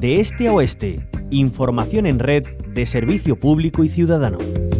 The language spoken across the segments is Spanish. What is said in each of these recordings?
de este a oeste. Información en red de servicio público y ciudadano.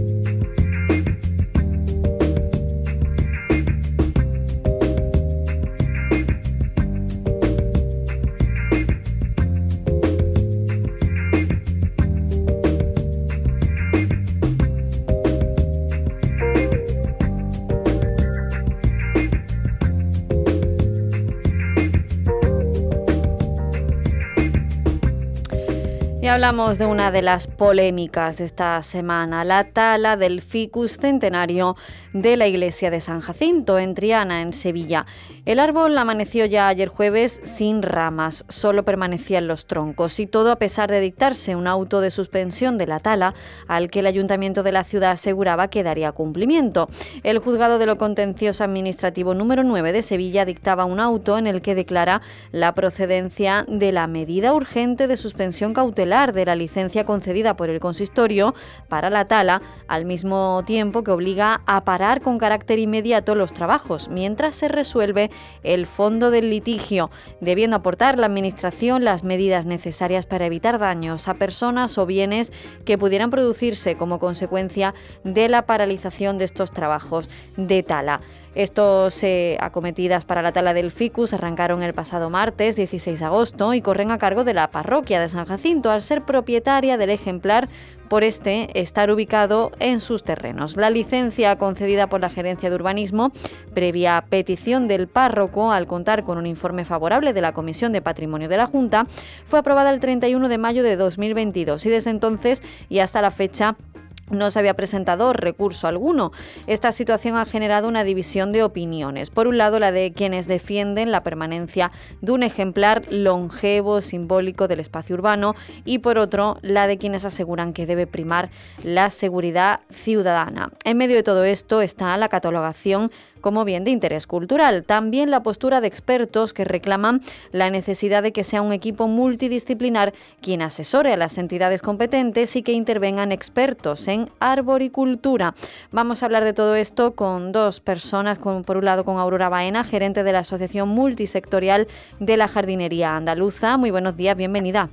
Y hablamos de una de las polémicas de esta semana, la tala del ficus centenario de la iglesia de San Jacinto, en Triana, en Sevilla. El árbol amaneció ya ayer jueves sin ramas, solo permanecían los troncos, y todo a pesar de dictarse un auto de suspensión de la tala al que el ayuntamiento de la ciudad aseguraba que daría cumplimiento. El juzgado de lo contencioso administrativo número 9 de Sevilla dictaba un auto en el que declara la procedencia de la medida urgente de suspensión cautelar de la licencia concedida por el consistorio para la tala, al mismo tiempo que obliga a parar con carácter inmediato los trabajos, mientras se resuelve el fondo del litigio, debiendo aportar la Administración las medidas necesarias para evitar daños a personas o bienes que pudieran producirse como consecuencia de la paralización de estos trabajos de tala. Estos acometidas para la tala del ficus arrancaron el pasado martes 16 de agosto y corren a cargo de la parroquia de San Jacinto, al ser propietaria del ejemplar por estar ubicado en sus terrenos. La licencia concedida por la Gerencia de Urbanismo, previa petición del párroco al contar con un informe favorable de la Comisión de Patrimonio de la Junta, fue aprobada el 31 de mayo de 2022 y desde entonces y hasta la fecha no se había presentado recurso alguno. Esta situación ha generado una división de opiniones. Por un lado, la de quienes defienden la permanencia de un ejemplar longevo, simbólico del espacio urbano, y por otro, la de quienes aseguran que debe primar la seguridad ciudadana. En medio de todo esto está la catalogación como bien de interés cultural. También la postura de expertos que reclaman la necesidad de que sea un equipo multidisciplinar quien asesore a las entidades competentes y que intervengan expertos en arboricultura. Vamos a hablar de todo esto con dos personas, por un lado con Aurora Baena, gerente de la Asociación Multisectorial de la Jardinería Andaluza. Muy buenos días, bienvenida.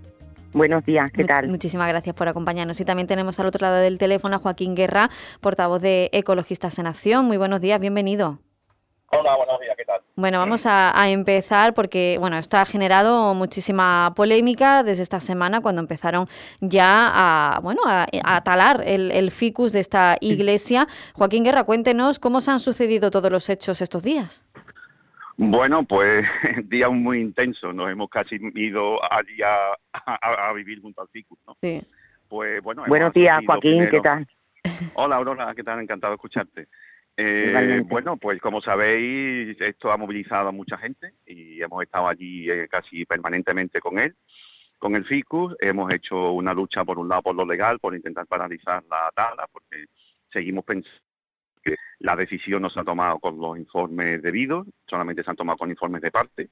Buenos días, ¿qué tal? Muchísimas gracias por acompañarnos. Y también tenemos al otro lado del teléfono a Joaquín Guerra, portavoz de Ecologistas en Acción. Muy buenos días, bienvenido. Hola, buenos días, ¿qué tal? Bueno, vamos a empezar porque esto ha generado muchísima polémica desde esta semana cuando empezaron ya a talar el ficus de esta iglesia. Joaquín Guerra, cuéntenos cómo se han sucedido todos los hechos estos días. Bueno, pues días muy intensos. Nos hemos casi ido allí a vivir junto al ficus, ¿no? Sí. Pues bueno. Buenos días, Joaquín, ¿qué tal? Hola, Aurora, ¿qué tal? Encantado de escucharte. Bueno, pues como sabéis, esto ha movilizado a mucha gente y hemos estado allí casi permanentemente con él, con el ficus. Hemos hecho una lucha, por un lado, por lo legal, por intentar paralizar la tala, porque seguimos pensando que la decisión no se ha tomado con los informes debidos, solamente se han tomado con informes de parte.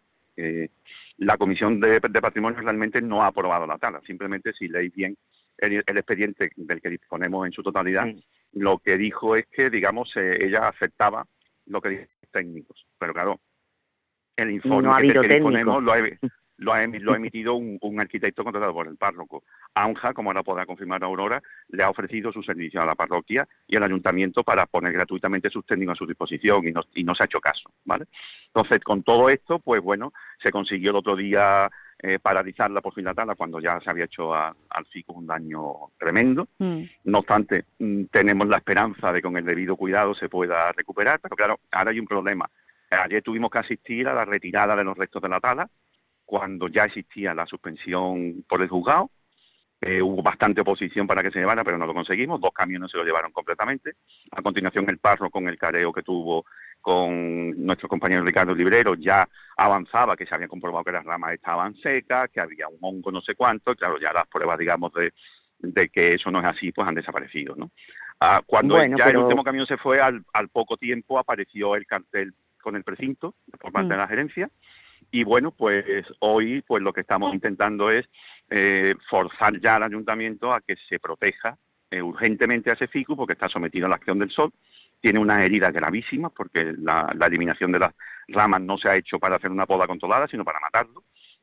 La Comisión de Patrimonio realmente no ha aprobado la tala, simplemente si leéis bien el expediente del que disponemos en su totalidad, lo que dijo es que, digamos, ella aceptaba lo que dicen los técnicos, pero claro, el informe que disponemos lo ha emitido un arquitecto contratado por el párroco. ANJA, como ahora podrá confirmar Aurora, le ha ofrecido su servicio a la parroquia y al ayuntamiento para poner gratuitamente sus técnicos a su disposición y no se ha hecho caso, ¿vale? Entonces, con todo esto, pues bueno, se consiguió el otro día paralizarla por fin la tala cuando ya se había hecho al ficus un daño tremendo. No obstante, tenemos la esperanza de que con el debido cuidado se pueda recuperar, pero claro, ahora hay un problema. Ayer tuvimos que asistir a la retirada de los restos de la tala, cuando ya existía la suspensión por el juzgado. Hubo bastante oposición para que se llevara, pero no lo conseguimos. 2 camiones se lo llevaron completamente. A continuación, el párroco, con el careo que tuvo con nuestro compañero Ricardo Librero, ya avanzaba que se había comprobado que las ramas estaban secas, que había un hongo no sé cuánto. Claro, ya las pruebas, digamos, de que eso no es así, pues han desaparecido, ¿no? Cuando el último camión se fue, al poco tiempo apareció el cartel con el precinto por parte de la gerencia. Y bueno, pues hoy pues lo que estamos intentando es forzar ya al ayuntamiento a que se proteja urgentemente a ese ficus, porque está sometido a la acción del sol. Tiene unas heridas gravísimas porque la eliminación de las ramas no se ha hecho para hacer una poda controlada, sino para matarlo.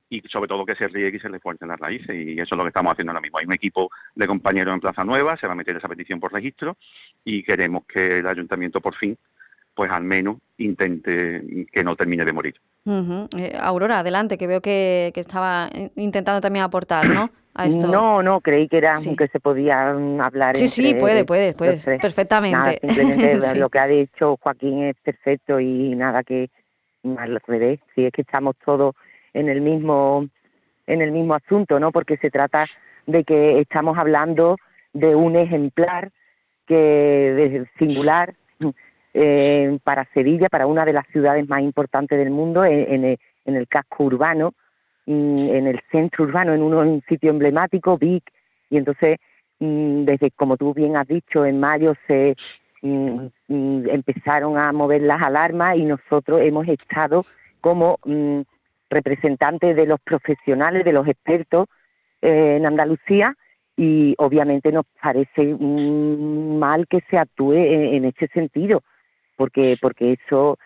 y sobre todo que se riegue y se le fuercen las raíces, y eso es lo que estamos haciendo ahora mismo. Hay un equipo de compañeros en Plaza Nueva, se va a meter esa petición por registro y queremos que el ayuntamiento por fin, pues al menos intente que no termine de morir. Aurora, adelante, que veo que estaba intentando también aportar, ¿no? A esto. No, creí que era que se podía hablar. Sí, puedes, perfectamente. Nada, simplemente Sí. Lo que ha dicho Joaquín es perfecto y nada que al revés. Sí, es que estamos todos en el mismo asunto, ¿no? Porque se trata de que estamos hablando de un ejemplar que es singular para Sevilla, para una de las ciudades más importantes del mundo, en el casco urbano, en el centro urbano, en un sitio emblemático, Vic, y entonces, desde, como tú bien has dicho, en mayo se empezaron a mover las alarmas y nosotros hemos estado como representantes de los profesionales, de los expertos en Andalucía, y obviamente nos parece mal que se actúe en este sentido, porque eso,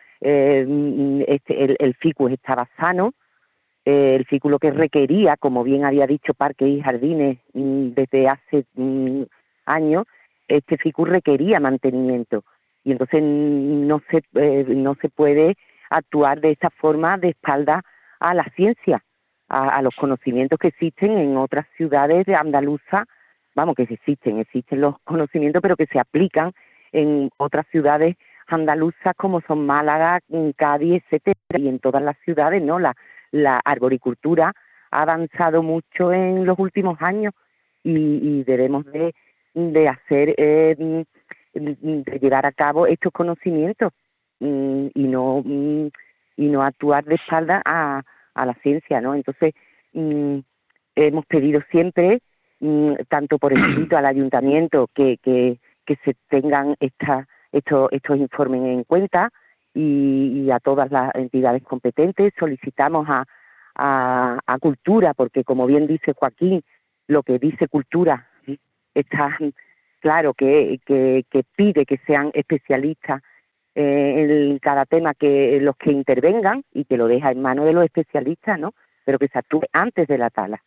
el ficus estaba sano, el ficus lo que requería, como bien había dicho Parques y Jardines desde hace años, este ficus requería mantenimiento, y entonces no se puede actuar de esa forma de espalda a la ciencia, a los conocimientos que existen en otras ciudades de andaluzas, vamos, que existen los conocimientos, pero que se aplican en otras ciudades andaluzas como son Málaga, Cádiz, etcétera, y en todas las ciudades, ¿no? La arboricultura ha avanzado mucho en los últimos años y debemos de hacer, de llevar a cabo estos conocimientos y no actuar de espalda a la ciencia, ¿no? Entonces, hemos pedido siempre, tanto por escrito al ayuntamiento, que se tengan estos informes en cuenta y a todas las entidades competentes. Solicitamos a Cultura, porque como bien dice Joaquín, lo que dice Cultura está claro que pide que sean especialistas en cada tema, que los que intervengan, y que lo deja en manos de los especialistas, ¿no? Pero que se actúe antes de la tala.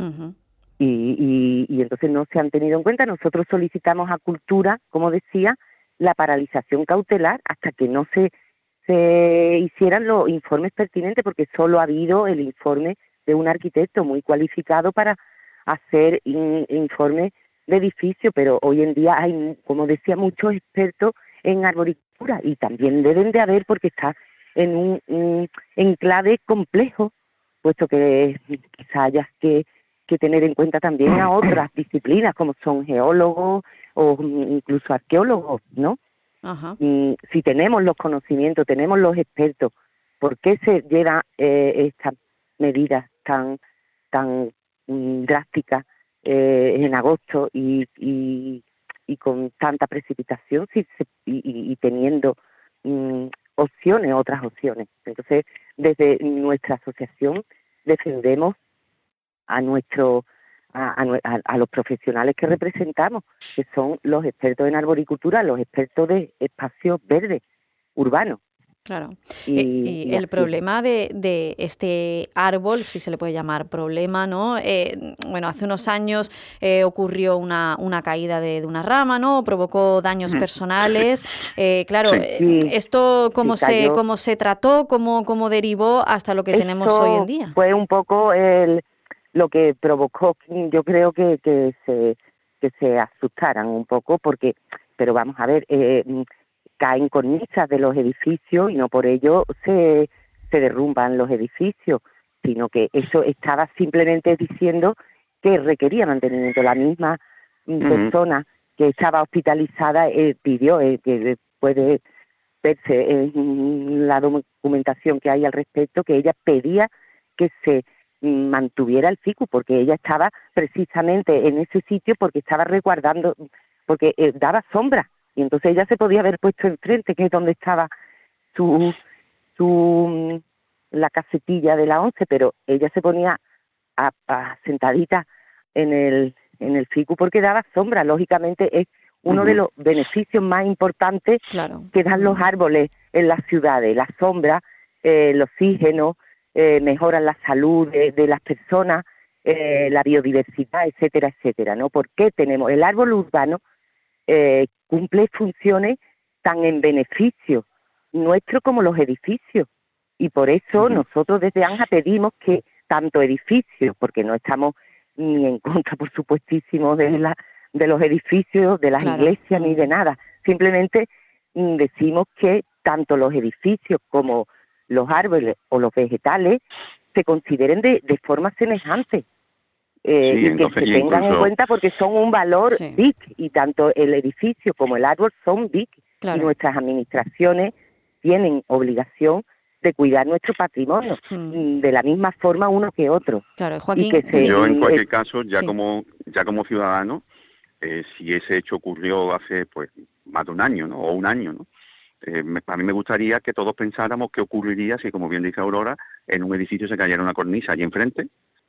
Y entonces no se han tenido en cuenta. Nosotros solicitamos a Cultura, como decía, la paralización cautelar hasta que no se hicieran los informes pertinentes, porque solo ha habido el informe de un arquitecto muy cualificado para hacer informes de edificio, pero hoy en día hay, como decía, muchos expertos en arboricultura, y también deben de haber, porque está en un enclave complejo, puesto que quizás haya que tener en cuenta también a otras disciplinas, como son geólogos o incluso arqueólogos, ¿no? Ajá. Si tenemos los conocimientos, tenemos los expertos, ¿por qué se llevan estas medidas tan drásticas en agosto y con tanta precipitación y teniendo otras opciones? Entonces, desde nuestra asociación defendemos a los profesionales que representamos, que son los expertos en arboricultura, los expertos de espacios verdes urbanos. Claro. Y el problema de este árbol, si se le puede llamar problema, ¿no? Bueno, hace unos años ocurrió una caída de una rama, ¿no? Provocó daños personales. Claro, esto cómo se trató, cómo derivó hasta lo que tenemos hoy en día. Fue un poco lo que provocó, yo creo que se asustaran un poco, pero vamos a ver, caen cornisas de los edificios y no por ello se derrumban los edificios, sino que eso estaba simplemente diciendo que requería mantenimiento. La misma persona que estaba hospitalizada pidió, que puede verse en la documentación que hay al respecto, que ella pedía que se mantuviera el ficus, porque ella estaba precisamente en ese sitio porque estaba resguardando, porque daba sombra, y entonces ella se podía haber puesto enfrente, que es donde estaba la casetilla de la 11, pero ella se ponía sentadita en el ficus porque daba sombra. Lógicamente es uno de los beneficios más importantes que dan los árboles en las ciudades: la sombra, el oxígeno, mejoran la salud de las personas, la biodiversidad, etcétera, etcétera, ¿no? ¿Por qué tenemos el árbol urbano? Cumple funciones tan en beneficio nuestro como los edificios, y por eso nosotros desde ANJA pedimos que tanto edificios, porque no estamos ni en contra, por supuestísimo, de los edificios, de las iglesias, ni de nada, simplemente decimos que tanto los edificios como los árboles o los vegetales se consideren de forma semejante. Y que se tengan en cuenta, porque son un valor big, y tanto el edificio como el árbol son big, y nuestras administraciones tienen obligación de cuidar nuestro patrimonio, de la misma forma uno que otro. Claro, Joaquín. Yo en cualquier caso, como ciudadano, si ese hecho ocurrió hace pues más de un año, ¿no? O un año, ¿no? A mí me gustaría que todos pensáramos qué ocurriría si, como bien dice Aurora, en un edificio se cayera una cornisa allí enfrente,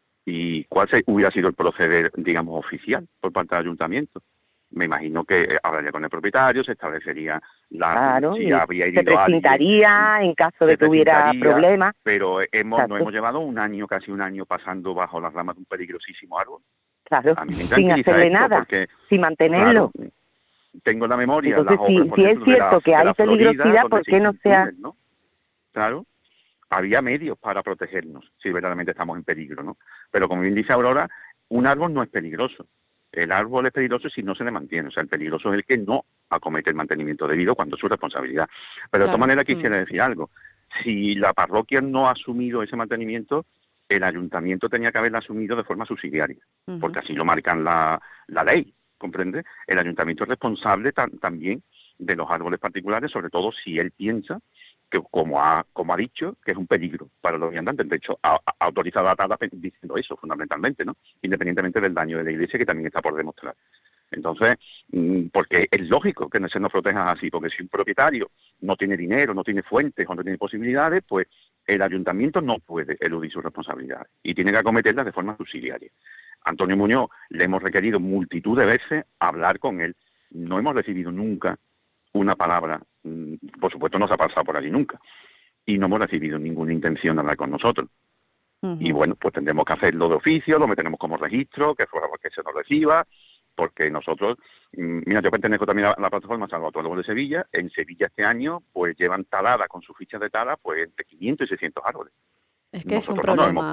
y cuál hubiera sido el proceder, digamos, oficial por parte del ayuntamiento. Me imagino que hablaría con el propietario, se establecería si habría herido se precintaría en caso de que hubiera problemas. Pero nos hemos llevado un año, casi un año, pasando bajo las ramas de un peligrosísimo árbol. Claro, sin hacerle nada, sin mantenerlo. Claro, tengo la memoria. Entonces, si es cierto que hay peligrosidad, ¿por qué no sea...? ¿No? Claro, había medios para protegernos, si verdaderamente estamos en peligro, ¿no? Pero como bien dice Aurora, un árbol no es peligroso. El árbol es peligroso si no se le mantiene. O sea, el peligroso es el que no acomete el mantenimiento debido cuando es su responsabilidad. Pero de todas maneras quisiera decir algo. Si la parroquia no ha asumido ese mantenimiento, el ayuntamiento tenía que haberlo asumido de forma subsidiaria, porque así lo marcan la ley, ¿comprende? El ayuntamiento es responsable también de los árboles particulares, sobre todo si él piensa que, como ha dicho, que es un peligro para los viandantes. De hecho, ha autorizado a tala diciendo eso, fundamentalmente, ¿no? Independientemente del daño de la iglesia, que también está por demostrar. Entonces, porque es lógico que no se nos protejan así, porque si un propietario no tiene dinero, no tiene fuentes o no tiene posibilidades, pues el ayuntamiento no puede eludir sus responsabilidades y tiene que acometerlas de forma subsidiaria. Antonio Muñoz le hemos requerido multitud de veces hablar con él. No hemos recibido nunca una palabra, por supuesto no se ha pasado por allí nunca, y no hemos recibido ninguna intención de hablar con nosotros. Y bueno, pues tendremos que hacerlo de oficio, lo meteremos como registro, que se nos reciba, porque nosotros, mira, yo pertenezco también a la plataforma Salva Árboles de Sevilla. En Sevilla este año pues llevan talada con sus fichas de tala pues entre 500 y 600 árboles. Es que nosotros es un problema, no nos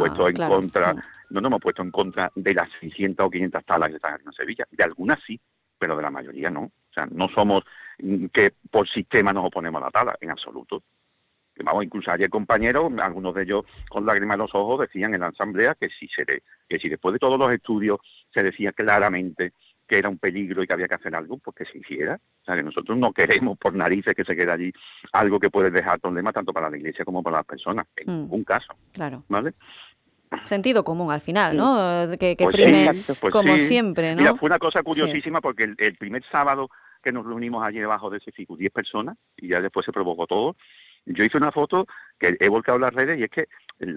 hemos puesto en contra de las 600 o 500 talas que están en Sevilla. De algunas sí, pero de la mayoría no. O sea, no somos que por sistema nos oponemos a la tala, en absoluto. Vamos, incluso ayer compañeros, algunos de ellos con lágrimas en los ojos, decían en la asamblea que si después de todos los estudios se decía claramente que era un peligro y que había que hacer algo, pues que se hiciera. O sea, que nosotros no queremos por narices que se quede allí algo que puede dejar problemas tanto para la iglesia como para las personas, en ningún caso. Claro. ¿Vale? Sentido común al final, ¿no? Que pues prime, pues como siempre, ¿no? Mira, fue una cosa curiosísima porque el primer sábado que nos reunimos allí debajo de ese ficus, 10 personas, y ya después se provocó todo. Yo hice una foto que he volcado en las redes, y es que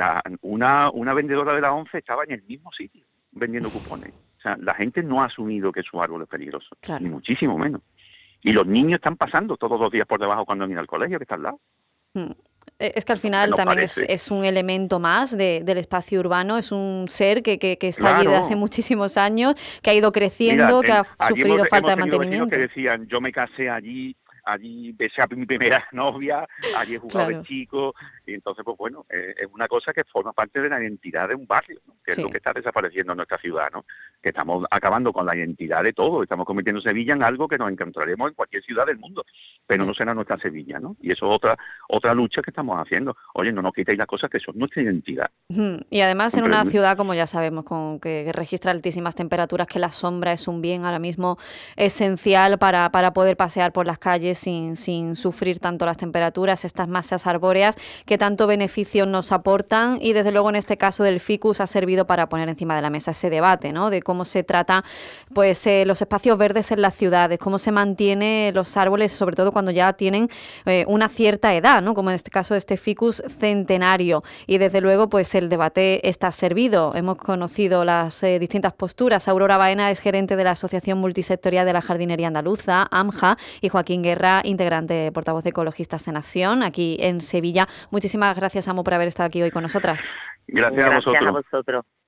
una vendedora de la 11 estaba en el mismo sitio vendiendo cupones. O sea, la gente no ha asumido que su árbol es peligroso, ni muchísimo menos. Y los niños están pasando todos los días por debajo cuando van al colegio, que está al lado. Es que al final también es un elemento más del espacio urbano, es un ser que está allí desde hace muchísimos años, que ha ido creciendo, que ha sufrido falta de mantenimiento. Que decían, yo me casé allí besé a mi primera novia, allí he jugado de chico, y entonces, pues bueno, es una cosa que forma parte de la identidad de un barrio, ¿no? Que es lo que está desapareciendo en nuestra ciudad, ¿no? Que estamos acabando con la identidad de todo, estamos convirtiendo Sevilla en algo que nos encontraremos en cualquier ciudad del mundo, pero no será nuestra Sevilla, ¿no? Y eso es otra lucha que estamos haciendo. Oye, no nos quitéis las cosas que son nuestra identidad. Y además en una ciudad, como ya sabemos, con que registra altísimas temperaturas, que la sombra es un bien ahora mismo esencial para poder pasear por las calles sin sufrir tanto las temperaturas, estas masas arbóreas que tanto beneficio nos aportan, y desde luego en este caso del ficus ha servido para poner encima de la mesa ese debate, ¿no? De cómo se trata pues los espacios verdes en las ciudades, cómo se mantiene los árboles, sobre todo cuando ya tienen una cierta edad, ¿no? Como en este caso este ficus centenario, y desde luego pues el debate está servido. Hemos conocido las distintas posturas. Aurora Baena es gerente de la Asociación Multisectorial de la Jardinería Andaluza, AMJA, y Joaquín Guerra Ibarra, integrante, portavoz de Ecologistas en Acción, aquí en Sevilla. Muchísimas gracias, Amu, por haber estado aquí hoy con nosotras. Gracias a vosotros.